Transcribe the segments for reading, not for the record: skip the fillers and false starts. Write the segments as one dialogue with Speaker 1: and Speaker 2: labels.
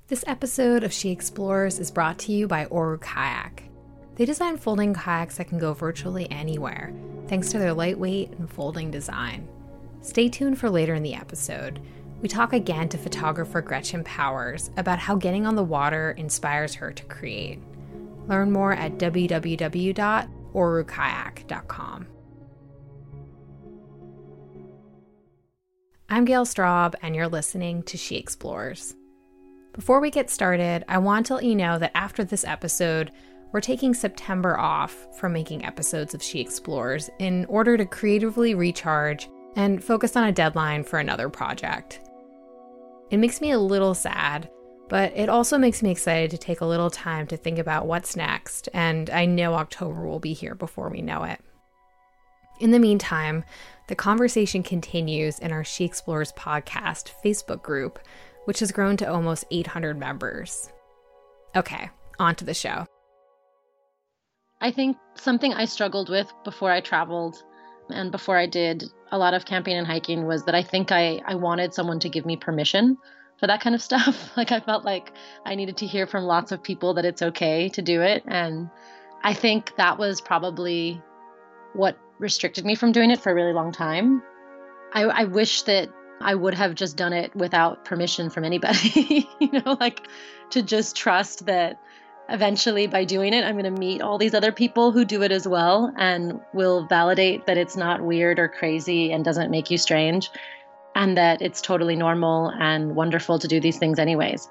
Speaker 1: This episode of She Explores is brought to you by Oru Kayak. They design folding kayaks that can go virtually anywhere, thanks to their lightweight and folding design. Stay tuned for later in the episode. We talk again to photographer Gretchen Powers about how getting on the water inspires her to create. Learn more at www.orukayak.com. I'm Gail Straub, and you're listening to She Explores. Before we get started, I want to let you know that after this episode, we're taking September off from making episodes of She Explores in order to creatively recharge and focus on a deadline for another project. It makes me a little sad, but it also makes me excited to take a little time to think about what's next, and I know October will be here before we know it. In the meantime, the conversation continues in our She Explores podcast Facebook group, which has grown to almost 800 members. Okay, on to the show.
Speaker 2: I think something I struggled with before I traveled and before I did a lot of camping and hiking was that I think I wanted someone to give me permission for that kind of stuff. Like I felt like I needed to hear from lots of people that it's okay to do it. And I think that was probably what restricted me from doing it for a really long time. I wish that I would have just done it without permission from anybody, like to just trust that eventually by doing it, I'm going to meet all these other people who do it as well and will validate that it's not weird or crazy and doesn't make you strange and that it's totally normal and wonderful to do these things anyways.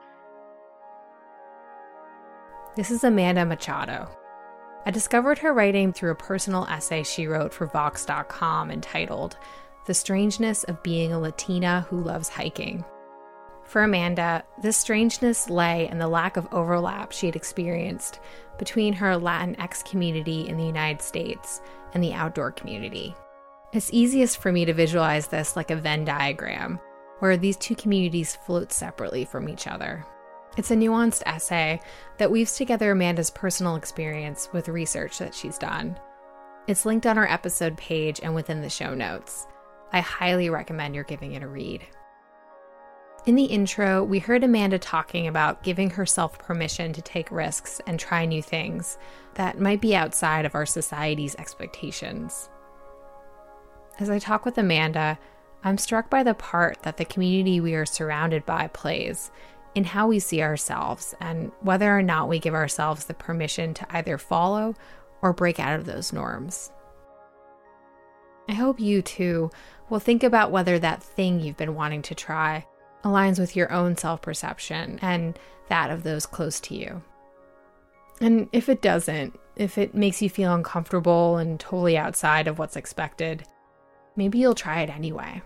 Speaker 1: This is Amanda Machado. I discovered her writing through a personal essay she wrote for Vox.com entitled The Strangeness of Being a Latina Who Loves Hiking. For Amanda, this strangeness lay in the lack of overlap she had experienced between her Latinx community in the United States and the outdoor community. It's easiest for me to visualize this like a Venn diagram, where these two communities float separately from each other. It's a nuanced essay that weaves together Amanda's personal experience with research that she's done. It's linked on our episode page and within the show notes. I highly recommend you're giving it a read. In the intro, we heard Amanda talking about giving herself permission to take risks and try new things that might be outside of our society's expectations. As I talk with Amanda, I'm struck by the part that the community we are surrounded by plays in how we see ourselves and whether or not we give ourselves the permission to either follow or break out of those norms. I hope you, too, will think about whether that thing you've been wanting to try aligns with your own self-perception and that of those close to you. And if it doesn't, if it makes you feel uncomfortable and totally outside of what's expected, maybe you'll try it anyway.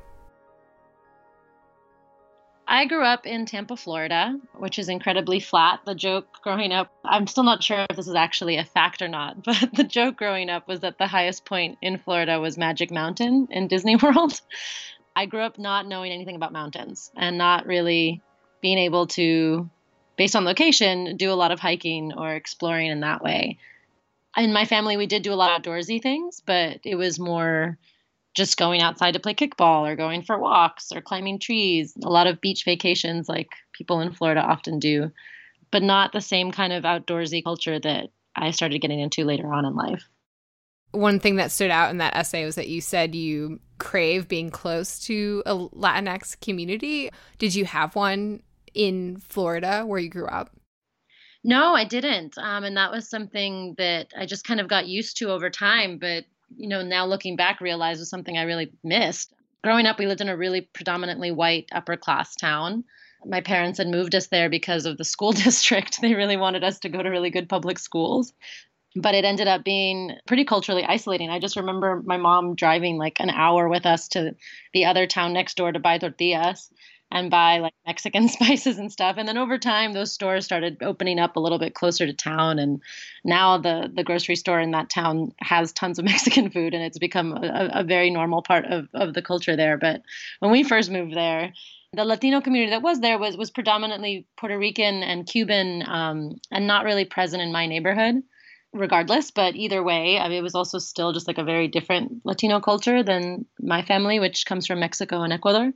Speaker 2: I grew up in Tampa, Florida, which is incredibly flat. The joke growing up, I'm still not sure if this is actually a fact or not, but the joke growing up was that the highest point in Florida was Magic Mountain in Disney World. I grew up not knowing anything about mountains and not really being able to, based on location, do a lot of hiking or exploring in that way. In my family, we did do a lot of outdoorsy things, but it was more just going outside to play kickball or going for walks or climbing trees, a lot of beach vacations like people in Florida often do, but not the same kind of outdoorsy culture that I started getting into later on in life.
Speaker 1: One thing that stood out in that essay was that you said you crave being close to a Latinx community. Did you have one in Florida where you grew up?
Speaker 2: No, I didn't. And that was something that I just kind of got used to over time, but now looking back, realize was something I really missed. Growing up, we lived in a really predominantly white upper class town. My parents had moved us there because of the school district. They really wanted us to go to really good public schools. But it ended up being pretty culturally isolating. I just remember my mom driving like an hour with us to the other town next door to buy tortillas and buy like Mexican spices and stuff. And then over time, those stores started opening up a little bit closer to town. And now the grocery store in that town has tons of Mexican food, and it's become a very normal part of the culture there. But when we first moved there, the Latino community that was there was predominantly Puerto Rican and Cuban, and not really present in my neighborhood regardless. But either way, I mean, it was also still just like a very different Latino culture than my family, which comes from Mexico and Ecuador.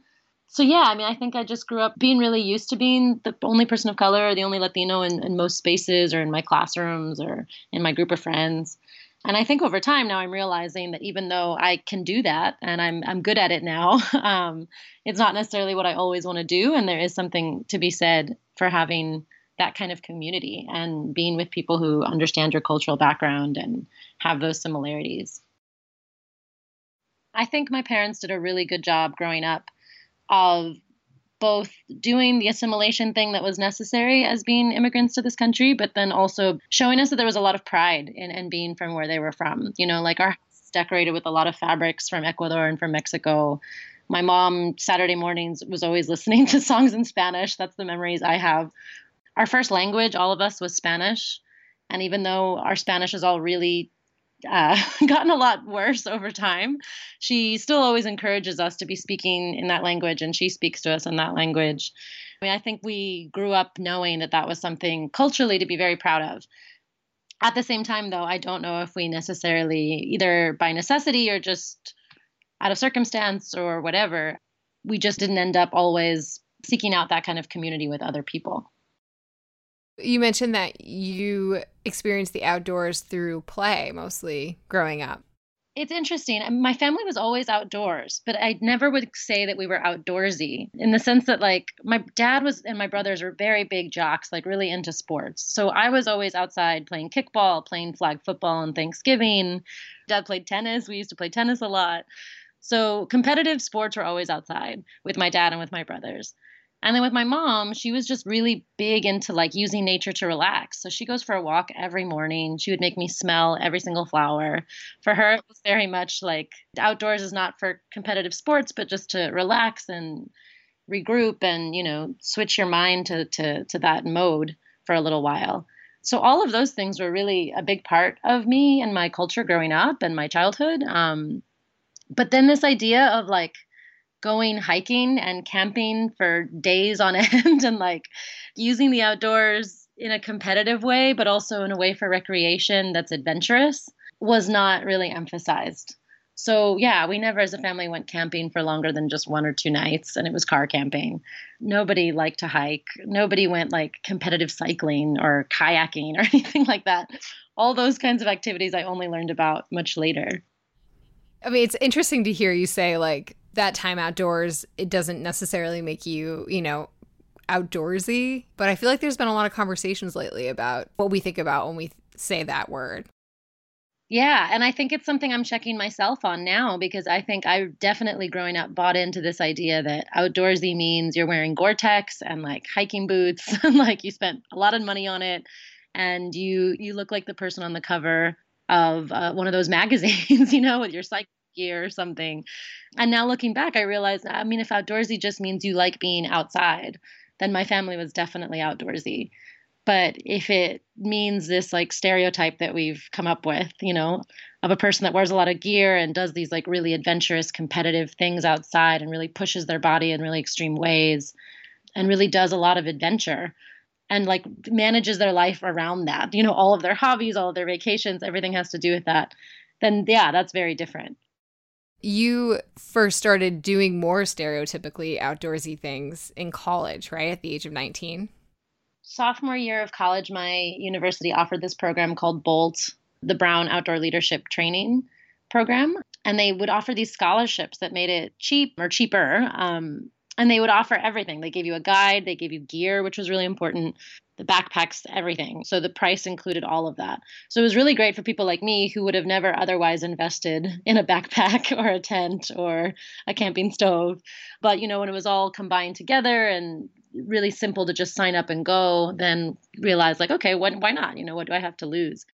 Speaker 2: So yeah, I mean, I think I just grew up being really used to being the only person of color, or the only Latino in most spaces, or in my classrooms, or in my group of friends. And I think over time now I'm realizing that even though I can do that and I'm good at it now, it's not necessarily what I always want to do. And there is something to be said for having that kind of community and being with people who understand your cultural background and have those similarities. I think my parents did a really good job growing up of both doing the assimilation thing that was necessary as being immigrants to this country, but then also showing us that there was a lot of pride in being from where they were from. You know, like our house is decorated with a lot of fabrics from Ecuador and from Mexico. My mom, Saturday mornings, was always listening to songs in Spanish. That's the memories I have. Our first language, all of us, was Spanish. And even though our Spanish is all really gotten a lot worse over time, she still always encourages us to be speaking in that language, and she speaks to us in that language. I mean, I think we grew up knowing that that was something culturally to be very proud of. At the same time, though, I don't know if we necessarily, either by necessity or just out of circumstance or whatever, we just didn't end up always seeking out that kind of community with other people.
Speaker 1: You mentioned that you experienced the outdoors through play mostly growing up.
Speaker 2: It's interesting. My family was always outdoors, but I never would say that we were outdoorsy in the sense that, like, my dad was and my brothers were very big jocks, like really into sports. So I was always outside playing kickball, playing flag football on Thanksgiving. Dad played tennis. We used to play tennis a lot. So competitive sports were always outside with my dad and with my brothers. And then with my mom, she was just really big into like using nature to relax. So she goes for a walk every morning. She would make me smell every single flower. For her, it was very much like outdoors is not for competitive sports, but just to relax and regroup and, you know, switch your mind to that mode for a little while. So all of those things were really a big part of me and my culture growing up and my childhood. But then this idea of like going hiking and camping for days on end and like using the outdoors in a competitive way, but also in a way for recreation that's adventurous was not really emphasized. So, yeah, we never as a family went camping for longer than just 1 or 2 nights, and it was car camping. Nobody liked to hike. Nobody went like competitive cycling or kayaking or anything like that. All those kinds of activities I only learned about much later.
Speaker 1: I mean, it's interesting to hear you say like that time outdoors, it doesn't necessarily make you, outdoorsy. But I feel like there's been a lot of conversations lately about what we think about when we say that word.
Speaker 2: Yeah, and I think it's something I'm checking myself on now because I think I definitely growing up bought into this idea that outdoorsy means you're wearing Gore-Tex and like hiking boots and like you spent a lot of money on it and you look like the person on the cover of one of those magazines, with your cycling gear or something. And now looking back, I realize, I mean, if outdoorsy just means you like being outside, then my family was definitely outdoorsy. But if it means this like stereotype that we've come up with, of a person that wears a lot of gear and does these like really adventurous, competitive things outside and really pushes their body in really extreme ways and really does a lot of adventure and like manages their life around that, all of their hobbies, all of their vacations, everything has to do with that, then yeah, that's very different.
Speaker 1: You first started doing more stereotypically outdoorsy things in college, right? At the age of 19?
Speaker 2: Sophomore year of college, my university offered this program called BOLT, the Brown Outdoor Leadership Training Program. And they would offer these scholarships that made it cheap or cheaper. And they would offer everything. They gave you a guide, they gave you gear, which was really important, the backpacks, everything. So the price included all of that. So it was really great for people like me who would have never otherwise invested in a backpack or a tent or a camping stove. But, when it was all combined together and really simple to just sign up and go, then realize like, okay, why not? What do I have to lose?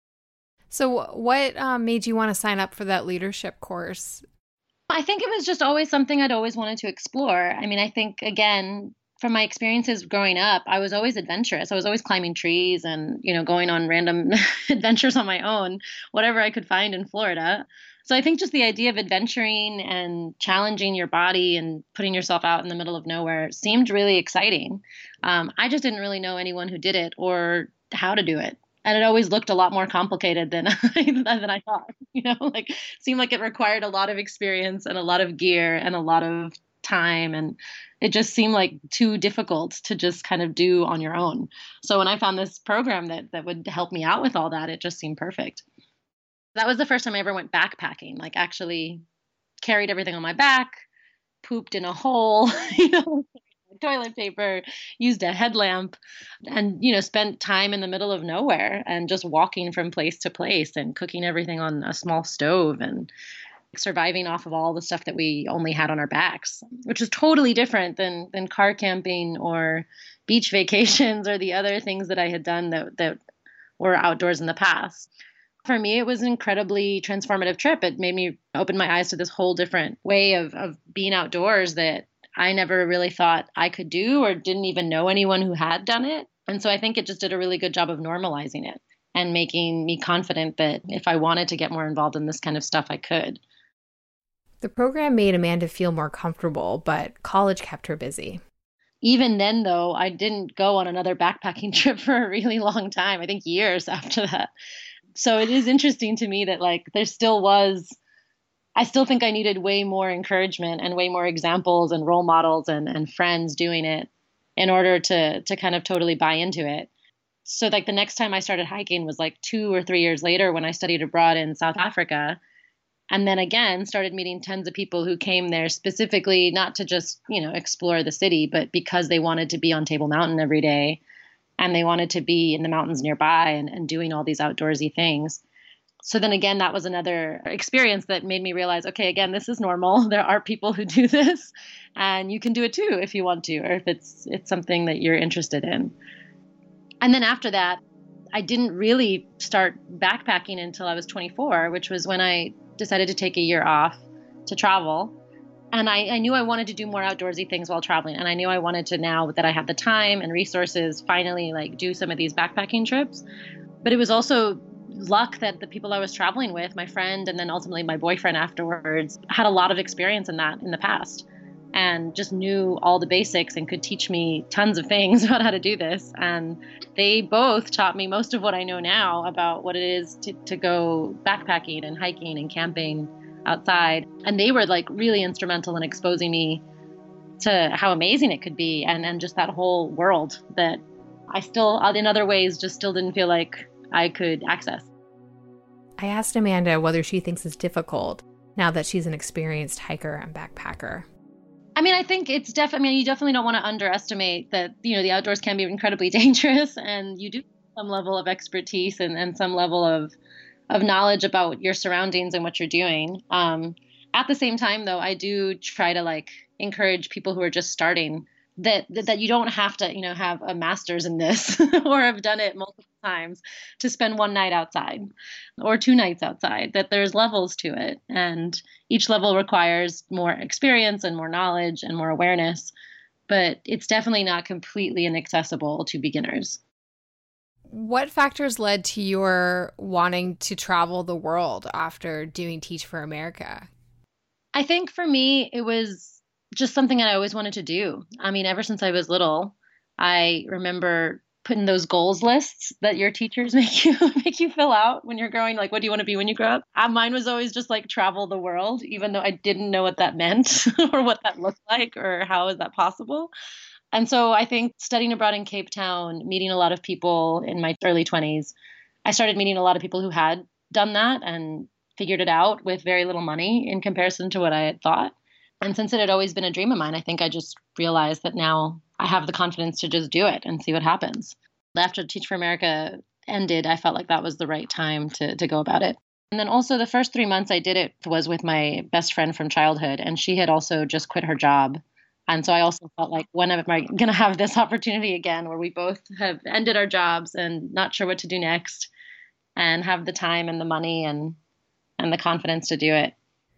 Speaker 1: So what made you want to sign up for that leadership course?
Speaker 2: I think it was just always something I'd always wanted to explore. I mean, I think, again, from my experiences growing up, I was always adventurous. I was always climbing trees and, going on random adventures on my own, whatever I could find in Florida. So I think just the idea of adventuring and challenging your body and putting yourself out in the middle of nowhere seemed really exciting. I just didn't really know anyone who did it or how to do it. And it always looked a lot more complicated than I thought. Like seemed like it required a lot of experience and a lot of gear and a lot of time, and it just seemed like too difficult to just kind of do on your own. So when I found this program that would help me out with all that, it just seemed perfect. That was the first time I ever went backpacking, like actually carried everything on my back, pooped in a hole, toilet paper, used a headlamp, and, spent time in the middle of nowhere and just walking from place to place and cooking everything on a small stove and surviving off of all the stuff that we only had on our backs, which is totally different than car camping or beach vacations or the other things that I had done that were outdoors in the past. For me, it was an incredibly transformative trip. It made me open my eyes to this whole different way of being outdoors that I never really thought I could do or didn't even know anyone who had done it. And so I think it just did a really good job of normalizing it and making me confident that if I wanted to get more involved in this kind of stuff, I could.
Speaker 1: The program made Amanda feel more comfortable, but college kept her busy.
Speaker 2: Even then, though, I didn't go on another backpacking trip for a really long time, I think years after that. So it is interesting to me that I still think I needed way more encouragement and way more examples and role models and friends doing it in order to kind of totally buy into it. So like the next time I started hiking was like 2 or 3 years later when I studied abroad in South Africa. And then again, started meeting tons of people who came there specifically not to just, explore the city, but because they wanted to be on Table Mountain every day and they wanted to be in the mountains nearby and doing all these outdoorsy things. So then again, that was another experience that made me realize, okay, again, this is normal. There are people who do this and you can do it too if you want to, or if it's something that you're interested in. And then after that, I didn't really start backpacking until I was 24, which was when I decided to take a year off to travel. And I knew I wanted to do more outdoorsy things while traveling. And I knew I wanted to, now that I had the time and resources, finally do some of these backpacking trips. But it was also luck that the people I was traveling with, my friend, and then ultimately my boyfriend afterwards, had a lot of experience in that in the past and just knew all the basics and could teach me tons of things about how to do this. And they both taught me most of what I know now about what it is to go backpacking and hiking and camping outside. And they were really instrumental in exposing me to how amazing it could be and just that whole world that I still, in other ways, just still didn't feel like I could access.
Speaker 1: I asked Amanda whether she thinks it's difficult now that she's an experienced hiker and backpacker.
Speaker 2: I mean, I think it's you definitely don't want to underestimate that, the outdoors can be incredibly dangerous and you do have some level of expertise and some level of knowledge about your surroundings and what you're doing. At the same time, though, I do try to encourage people who are just starting that you don't have to, have a master's in this or have done it multiple times to spend one night outside or 2 nights outside, that there's levels to it. And each level requires more experience and more knowledge and more awareness, but it's definitely not completely inaccessible to beginners.
Speaker 1: What factors led to your wanting to travel the world after doing Teach for America?
Speaker 2: I think for me, it was just something that I always wanted to do. I mean, ever since I was little, I remember putting those goals lists that your teachers make you fill out when you're growing, what do you want to be when you grow up? Mine was always just travel the world, even though I didn't know what that meant or what that looked like or how is that possible. And so I think studying abroad in Cape Town, meeting a lot of people in my early 20s, I started meeting a lot of people who had done that and figured it out with very little money in comparison to what I had thought. And since it had always been a dream of mine, I think I just realized that now I have the confidence to just do it and see what happens. After Teach for America ended, I felt like that was the right time to go about it. And then also the first 3 months I did it was with my best friend from childhood, and she had also just quit her job. And so I also felt like, when am I going to have this opportunity again where we both have ended our jobs and not sure what to do next and have the time and the money and the confidence to do it.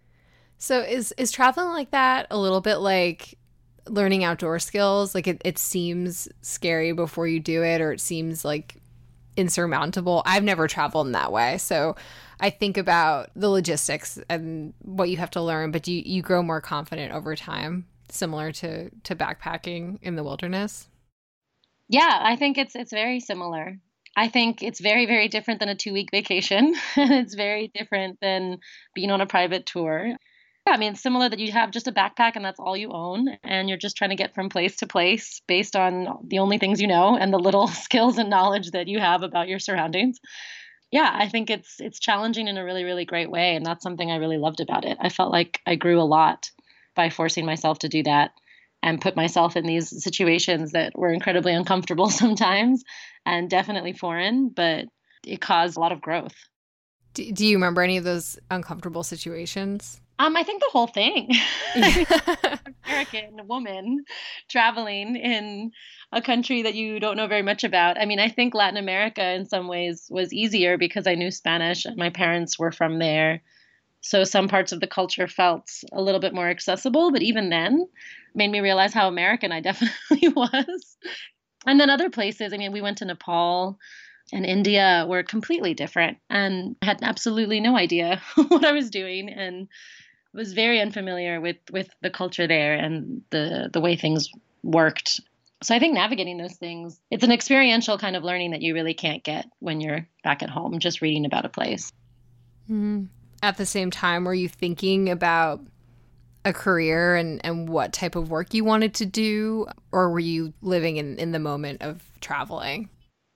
Speaker 1: So is traveling like that a little bit like learning outdoor skills? It seems scary before you do it, or it seems insurmountable. I've never traveled in that way. So I think about the logistics and what you have to learn, but you grow more confident over time, similar to backpacking in the wilderness.
Speaker 2: Yeah, I think it's very similar. I think it's very, very different than a 2-week vacation. And it's very different than being on a private tour. Yeah, I mean, it's similar that you have just a backpack and that's all you own, and you're just trying to get from place to place based on the only things you know and the little skills and knowledge that you have about your surroundings. Yeah, I think it's challenging in a really, really great way, and that's something I really loved about it. I felt like I grew a lot by forcing myself to do that and put myself in these situations that were incredibly uncomfortable sometimes and definitely foreign, but it caused a lot of growth.
Speaker 1: Do you remember any of those uncomfortable situations?
Speaker 2: I think the whole thing.
Speaker 1: Yeah.
Speaker 2: American woman traveling in a country that you don't know very much about. I mean, I think Latin America in some ways was easier because I knew Spanish and my parents were from there. So some parts of the culture felt a little bit more accessible, but even then made me realize how American I definitely was. And then other places, I mean, we went to Nepal and India were completely different and had absolutely no idea what I was doing and was very unfamiliar with the culture there and the way things worked. So I think navigating those things, it's an experiential kind of learning that you really can't get when you're back at home just reading about a place.
Speaker 1: Mm-hmm. At the same time, were you thinking about a career and what type of work you wanted to do, or were you living in the moment of traveling?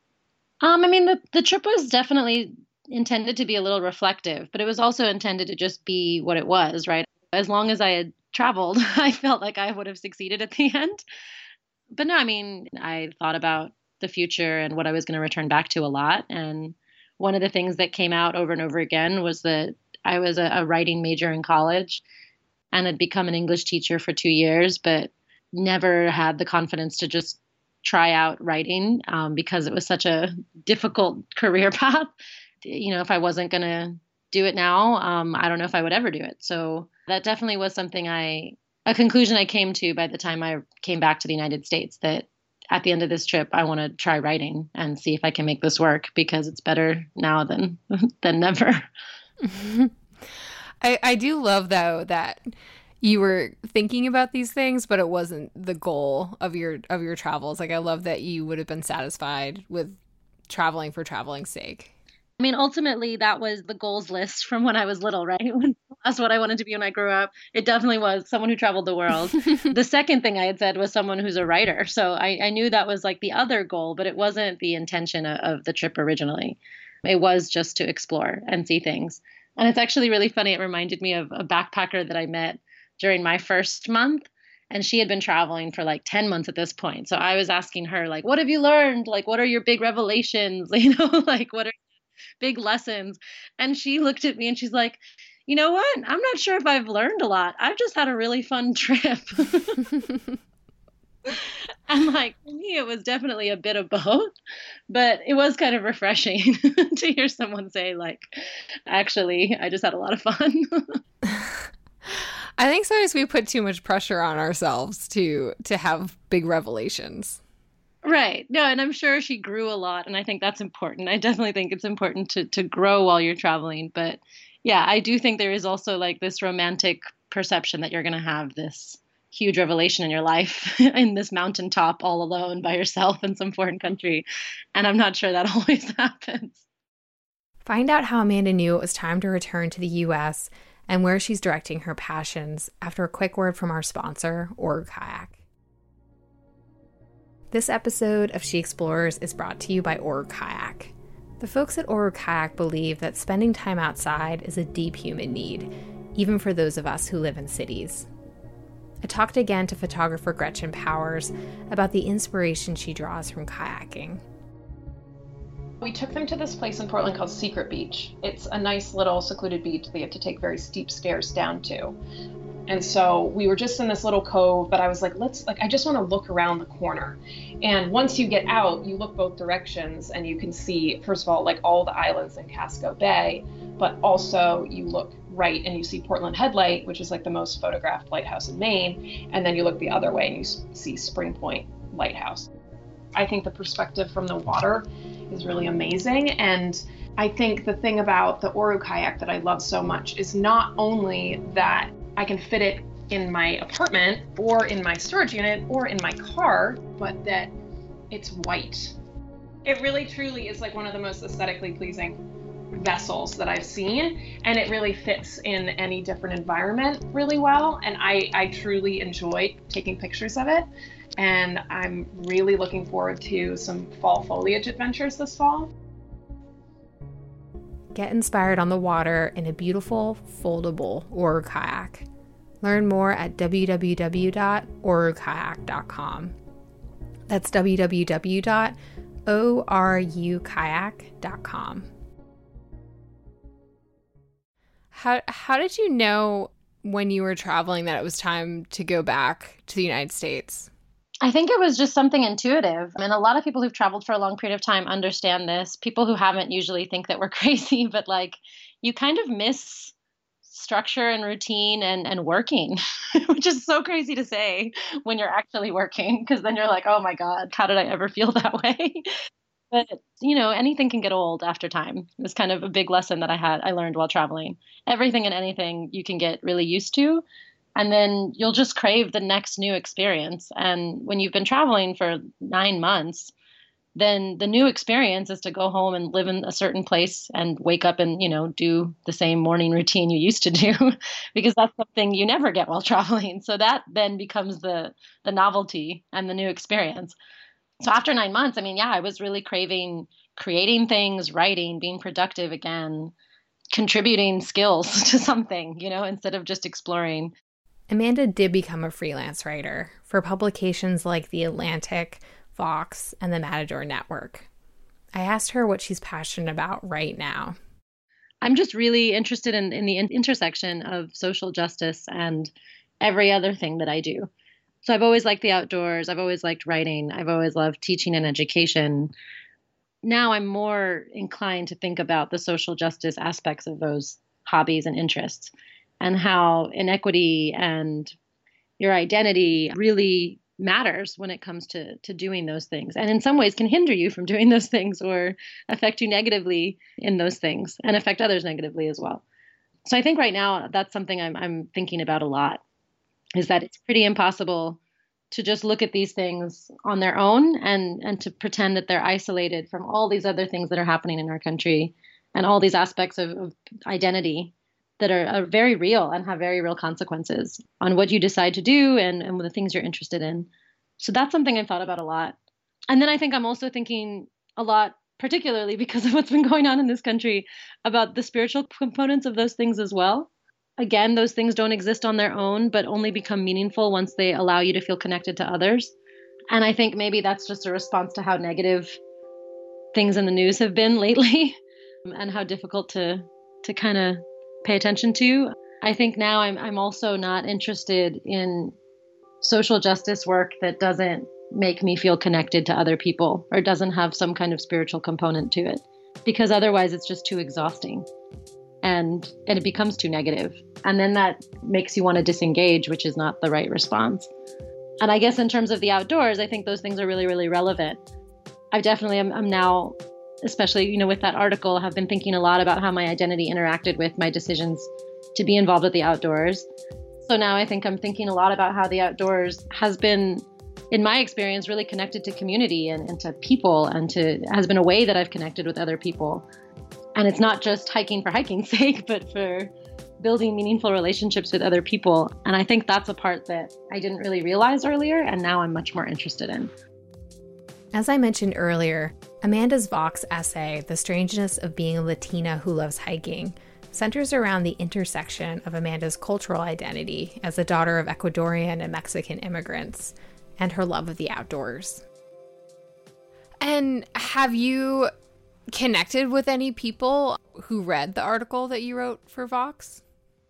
Speaker 2: I mean, the trip was definitely intended to be a little reflective, but it was also intended to just be what it was, right? As long as I had traveled, I felt like I would have succeeded at the end. But no, I mean, I thought about the future and what I was going to return back to a lot. And one of the things that came out over and over again was that I was a writing major in college and had become an English teacher for 2 years, but never had the confidence to just try out writing because it was such a difficult career path. You know, if I wasn't going to do it now, I don't know if I would ever do it. So that definitely was something a conclusion I came to by the time I came back to the United States, that at the end of this trip, I want to try writing and see if I can make this work because it's better now than never.
Speaker 1: I do love, though, that you were thinking about these things, but it wasn't the goal of your travels. Like, I love that you would have been satisfied with traveling for traveling's sake.
Speaker 2: I mean, ultimately, that was the goals list from when I was little, right? That's what I wanted to be when I grew up. It definitely was someone who traveled the world. The second thing I had said was someone who's a writer. So I knew that was like the other goal, but it wasn't the intention of the trip originally. It was just to explore and see things. And it's actually really funny. It reminded me of a backpacker that I met during my first month. And she had been traveling for like 10 months at this point. So I was asking her, like, what have you learned? Like, what are your big revelations? You know, like, what are big lessons? And she looked at me and she's like, you know what? I'm not sure if I've learned a lot. I've just had a really fun trip. And like, for me, it was definitely a bit of both, but it was kind of refreshing to hear someone say, like, actually, I just had a lot of fun.
Speaker 1: I think sometimes we put too much pressure on ourselves to have big revelations.
Speaker 2: Right. No, and I'm sure she grew a lot, and I think that's important. I definitely think it's important to grow while you're traveling. But yeah, I do think there is also like this romantic perception that you're going to have this huge revelation in your life in this mountaintop all alone by yourself in some foreign country. And I'm not sure that always happens.
Speaker 1: Find out how Amanda knew it was time to return to the U.S. and where she's directing her passions after a quick word from our sponsor, Oru Kayak. This episode of She Explores is brought to you by Oru Kayak. The folks at Oru Kayak believe that spending time outside is a deep human need, even for those of us who live in cities. I talked again to photographer Gretchen Powers about the inspiration she draws from kayaking.
Speaker 3: We took them to this place in Portland called Secret Beach. It's a nice little secluded beach that you have to take very steep stairs down to. And so we were just in this little cove, but I was like, I just want to look around the corner. And once you get out, you look both directions and you can see, first of all, like all the islands in Casco Bay, but also you look right and you see Portland Headlight, which is like the most photographed lighthouse in Maine. And then you look the other way and you see Spring Point Lighthouse. I think the perspective from the water is really amazing. And I think the thing about the Oru kayak that I love so much is not only that I can fit it in my apartment or in my storage unit or in my car, but that it's white. It really truly is like one of the most aesthetically pleasing vessels that I've seen, and it really fits in any different environment really well. And I truly enjoy taking pictures of it. And I'm really looking forward to some fall foliage adventures this fall.
Speaker 1: Get inspired on the water in a beautiful, foldable Oru kayak. Learn more at www.orukayak.com. That's www.orukayak.com. How did you know when you were traveling that it was time to go back to the United States?
Speaker 2: I think it was just something intuitive. I mean, a lot of people who've traveled for a long period of time understand this. People who haven't usually think that we're crazy, but like you kind of miss structure and routine and working, which is so crazy to say when you're actually working, because then you're like, oh my God, how did I ever feel that way? But, anything can get old after time. It was kind of a big lesson that I learned while traveling. Everything and anything you can get really used to. And then you'll just crave the next new experience. And when you've been traveling for 9 months, then the new experience is to go home and live in a certain place and wake up and, do the same morning routine you used to do, because that's something you never get while traveling. So that then becomes the novelty and the new experience. So after 9 months, I was really craving creating things, writing, being productive again, contributing skills to something, instead of just exploring.
Speaker 1: Amanda did become a freelance writer for publications like The Atlantic, Vox, and the Matador Network. I asked her what she's passionate about right now.
Speaker 2: I'm just really interested in the intersection of social justice and every other thing that I do. So I've always liked the outdoors. I've always liked writing. I've always loved teaching and education. Now I'm more inclined to think about the social justice aspects of those hobbies and interests, and how inequity and your identity really matters when it comes to doing those things. And in some ways can hinder you from doing those things or affect you negatively in those things and affect others negatively as well. So I think right now that's something I'm thinking about a lot, is that it's pretty impossible to just look at these things on their own and to pretend that they're isolated from all these other things that are happening in our country and all these aspects of identity that are very real and have very real consequences on what you decide to do and the things you're interested in. So that's something I've thought about a lot. And then I think I'm also thinking a lot, particularly because of what's been going on in this country, about the spiritual components of those things as well. Again, those things don't exist on their own, but only become meaningful once they allow you to feel connected to others. And I think maybe that's just a response to how negative things in the news have been lately and how difficult to kind of pay attention to. I think now I'm also not interested in social justice work that doesn't make me feel connected to other people or doesn't have some kind of spiritual component to it, because otherwise it's just too exhausting and it becomes too negative. And then that makes you want to disengage, which is not the right response. And I guess in terms of the outdoors, I think those things are really, really relevant. I definitely am now, especially, with that article, have been thinking a lot about how my identity interacted with my decisions to be involved with the outdoors. So now I think I'm thinking a lot about how the outdoors has been, in my experience, really connected to community and to people, and has been a way that I've connected with other people. And it's not just hiking for hiking's sake, but for building meaningful relationships with other people. And I think that's a part that I didn't really realize earlier, and now I'm much more interested in.
Speaker 1: As I mentioned earlier, Amanda's Vox essay, The Strangeness of Being a Latina Who Loves Hiking, centers around the intersection of Amanda's cultural identity as a daughter of Ecuadorian and Mexican immigrants and her love of the outdoors. And have you connected with any people who read the article that you wrote for Vox?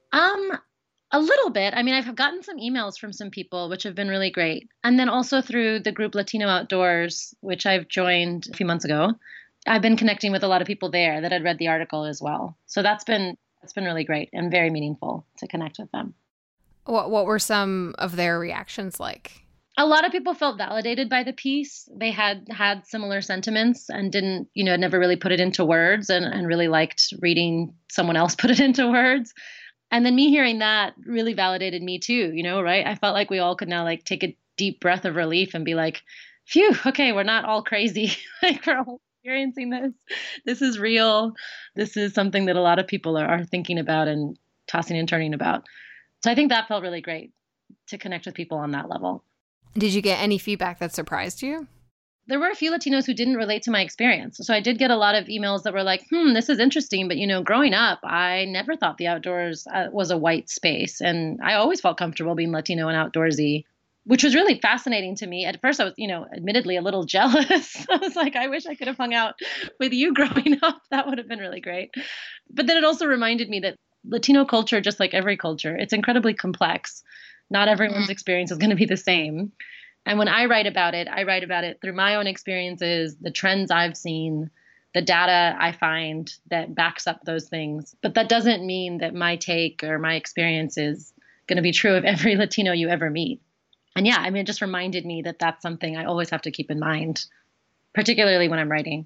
Speaker 2: A little bit. I've gotten some emails from some people, which have been really great. And then also through the group Latino Outdoors, which I've joined a few months ago, I've been connecting with a lot of people there that had read the article as well. So that's been really great and very meaningful to connect with them.
Speaker 1: What were some of their reactions like?
Speaker 2: A lot of people felt validated by the piece. They had similar sentiments and didn't, never really put it into words and really liked reading someone else put it into words. And then me hearing that really validated me too, right? I felt like we all could now take a deep breath of relief and be like, phew, okay, we're not all crazy. We're all experiencing this. This is real. This is something that a lot of people are thinking about and tossing and turning about. So I think that felt really great to connect with people on that level.
Speaker 1: Did you get any feedback that surprised you?
Speaker 2: There were a few Latinos who didn't relate to my experience. So I did get a lot of emails that were like, this is interesting. But, growing up, I never thought the outdoors was a white space. And I always felt comfortable being Latino and outdoorsy, which was really fascinating to me. At first, I was, admittedly a little jealous. I was like, I wish I could have hung out with you growing up. That would have been really great. But then it also reminded me that Latino culture, just like every culture, it's incredibly complex. Not everyone's experience is going to be the same. And when I write about it through my own experiences, the trends I've seen, the data I find that backs up those things. But that doesn't mean that my take or my experience is going to be true of every Latino you ever meet. And yeah, it just reminded me that that's something I always have to keep in mind, particularly when I'm writing.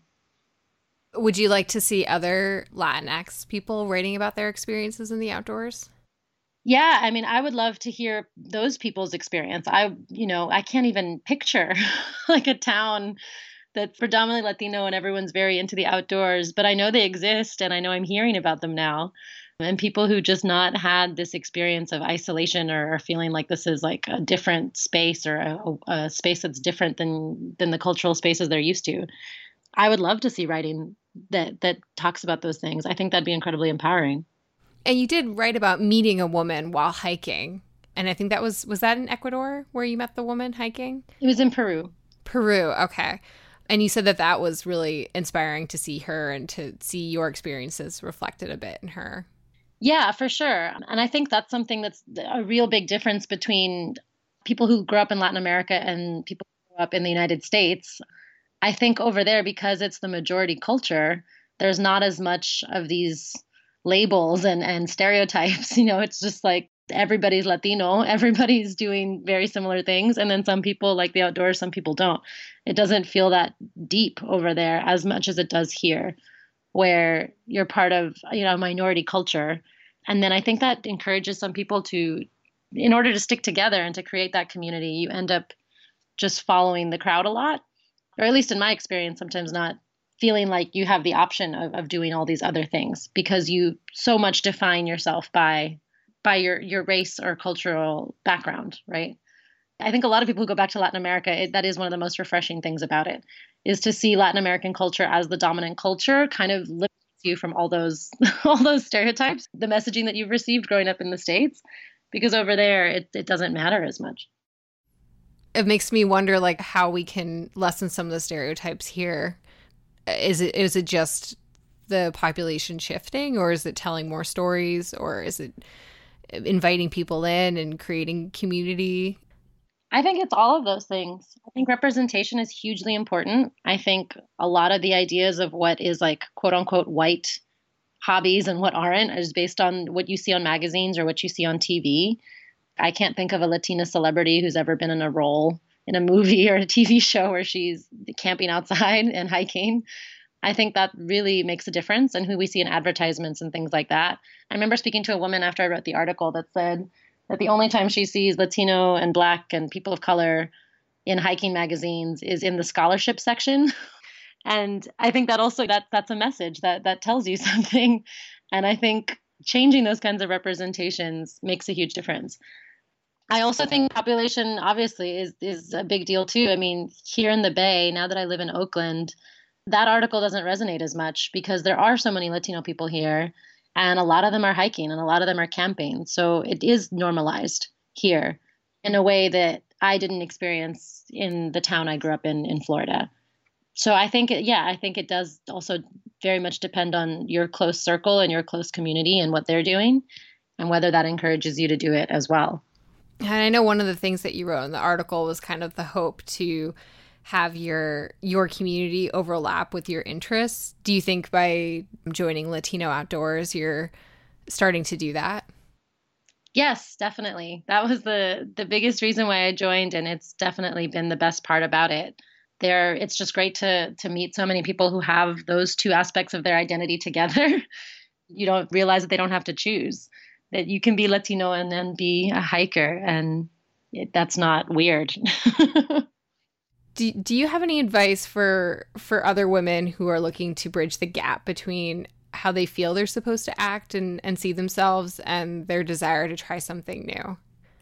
Speaker 1: Would you like to see other Latinx people writing about their experiences in the outdoors?
Speaker 2: Yeah, I would love to hear those people's experience. I can't even picture like a town that's predominantly Latino and everyone's very into the outdoors, but I know they exist and I know I'm hearing about them now. And people who just not had this experience of isolation or feeling like this is like a different space or a space that's different than the cultural spaces they're used to. I would love to see writing that talks about those things. I think that'd be incredibly empowering.
Speaker 1: And you did write about meeting a woman while hiking. And I think was that in Ecuador where you met the woman hiking?
Speaker 2: It was in Peru.
Speaker 1: Peru, okay. And you said that was really inspiring to see her and to see your experiences reflected a bit in her.
Speaker 2: Yeah, for sure. And I think that's something that's a real big difference between people who grew up in Latin America and people who grew up in the United States. I think over there, because it's the majority culture, there's not as much of these labels and stereotypes. It's just like everybody's Latino, everybody's doing very similar things. And then some people like the outdoors, some people don't. It doesn't feel that deep over there as much as it does here, where you're part of, a minority culture. And then I think that encourages some people to, in order to stick together and to create that community, you end up just following the crowd a lot, or at least in my experience, sometimes not feeling like you have the option of doing all these other things because you so much define yourself by your race or cultural background, right? I think a lot of people who go back to Latin America, that is one of the most refreshing things about it, is to see Latin American culture as the dominant culture kind of liberates you from all those stereotypes, the messaging that you've received growing up in the States, because over there, it doesn't matter as much.
Speaker 1: It makes me wonder like how we can lessen some of the stereotypes here. Is it just the population shifting, or is it telling more stories, or is it inviting people in and creating community?
Speaker 2: I think it's all of those things. I think representation is hugely important. I think a lot of the ideas of what is like quote unquote white hobbies and what aren't is based on what you see on magazines or what you see on TV. I can't think of a Latina celebrity who's ever been in a role in a movie or a TV show where she's camping outside and hiking. I think that really makes a difference in who we see in advertisements and things like that. I remember speaking to a woman after I wrote the article that said that the only time she sees Latino and Black and people of color in hiking magazines is in the scholarship section. And I think that also that's a message that tells you something. And I think changing those kinds of representations makes a huge difference. I also think population obviously is a big deal too. Here in the Bay, now that I live in Oakland, that article doesn't resonate as much because there are so many Latino people here and a lot of them are hiking and a lot of them are camping. So it is normalized here in a way that I didn't experience in the town I grew up in Florida. So I think it does also very much depend on your close circle and your close community and what they're doing and whether that encourages you to do it as well.
Speaker 1: And I know one of the things that you wrote in the article was kind of the hope to have your community overlap with your interests. Do you think by joining Latino Outdoors, you're starting to do that?
Speaker 2: Yes, definitely. That was the biggest reason why I joined, and it's definitely been the best part about it. It's just great to meet so many people who have those two aspects of their identity together. You don't realize that they don't have to choose, that you can be Latino and then be a hiker, and that's not weird.
Speaker 1: Do you have any advice for other women who are looking to bridge the gap between how they feel they're supposed to act and see themselves and their desire to try something new?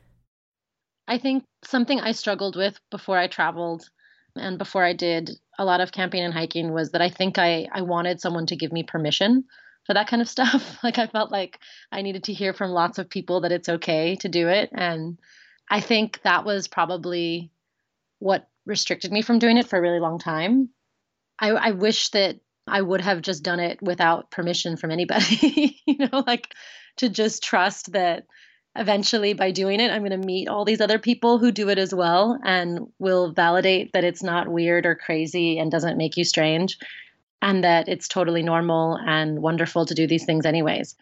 Speaker 2: I think something I struggled with before I traveled and before I did a lot of camping and hiking was that I think I wanted someone to give me permission for that kind of stuff. Like I felt like I needed to hear from lots of people that it's okay to do it. And I think that was probably what restricted me from doing it for a really long time. I wish that I would have just done it without permission from anybody, like to just trust that eventually by doing it, I'm going to meet all these other people who do it as well and will validate that it's not weird or crazy and doesn't make you strange and that it's totally normal and wonderful to do these things anyways.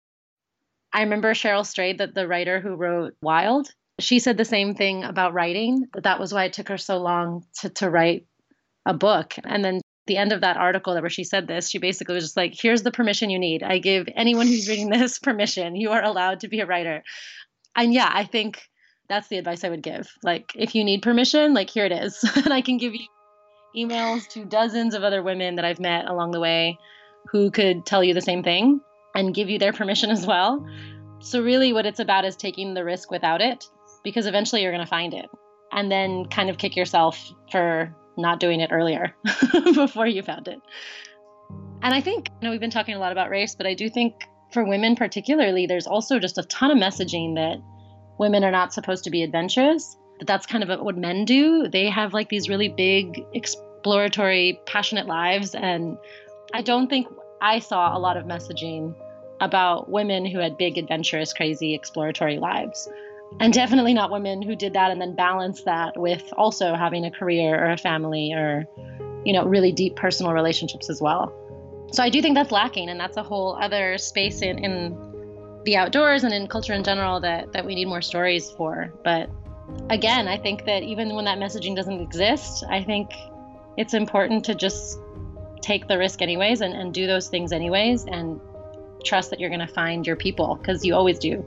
Speaker 2: I remember Cheryl Strayed, the writer who wrote Wild. She said the same thing about writing, that was why it took her so long to write a book. And then the end of that article where she said this, she basically was just like, here's the permission you need. I give anyone who's reading this permission. You are allowed to be a writer. And yeah, I think that's the advice I would give. Like, if you need permission, like, here it is. And I can give you emails to dozens of other women that I've met along the way who could tell you the same thing and give you their permission as well. So really what it's about is taking the risk without it, because eventually you're going to find it. And then kind of kick yourself for not doing it earlier before you found it. And I think, we've been talking a lot about race, but I do think for women particularly, there's also just a ton of messaging that women are not supposed to be adventurous, that that's kind of what men do. They have like these really big, exploratory, passionate lives. And I don't think I saw a lot of messaging about women who had big, adventurous, crazy, exploratory lives. And definitely not women who did that and then balanced that with also having a career or a family or, really deep personal relationships as well. So I do think that's lacking. And that's a whole other space in the outdoors and in culture in general that we need more stories for. But again, I think that even when that messaging doesn't exist, I think it's important to just take the risk anyways and do those things anyways and trust that you're going to find your people, because you always do.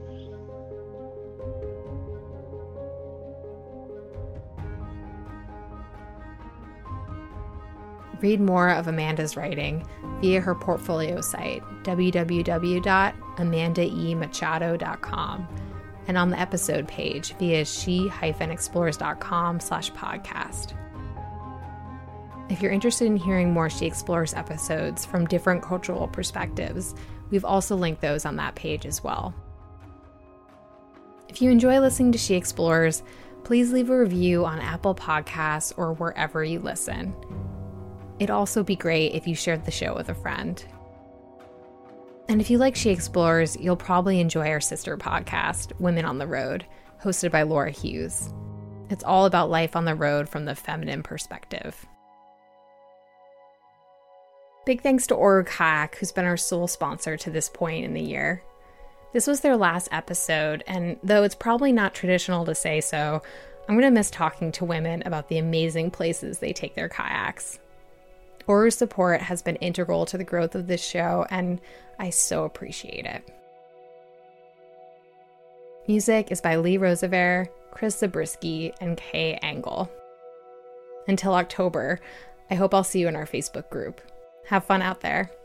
Speaker 1: Read more of Amanda's writing via her portfolio site, www.amandaemachado.com, and on the episode page via she-explores.com/podcast. If you're interested in hearing more She Explores episodes from different cultural perspectives, we've also linked those on that page as well. If you enjoy listening to She Explores, please leave a review on Apple Podcasts or wherever you listen. It'd also be great if you shared the show with a friend. And if you like She Explores, you'll probably enjoy our sister podcast, Women on the Road, hosted by Laura Hughes. It's all about life on the road from the feminine perspective. Big thanks to Oru Kayak, who's been our sole sponsor to this point in the year. This was their last episode, and though it's probably not traditional to say so, I'm going to miss talking to women about the amazing places they take their kayaks. Oru's support has been integral to the growth of this show, and I so appreciate it. Music is by Lee Roosevelt, Chris Zabriskie, and Kay Angle. Until October, I hope I'll see you in our Facebook group. Have fun out there.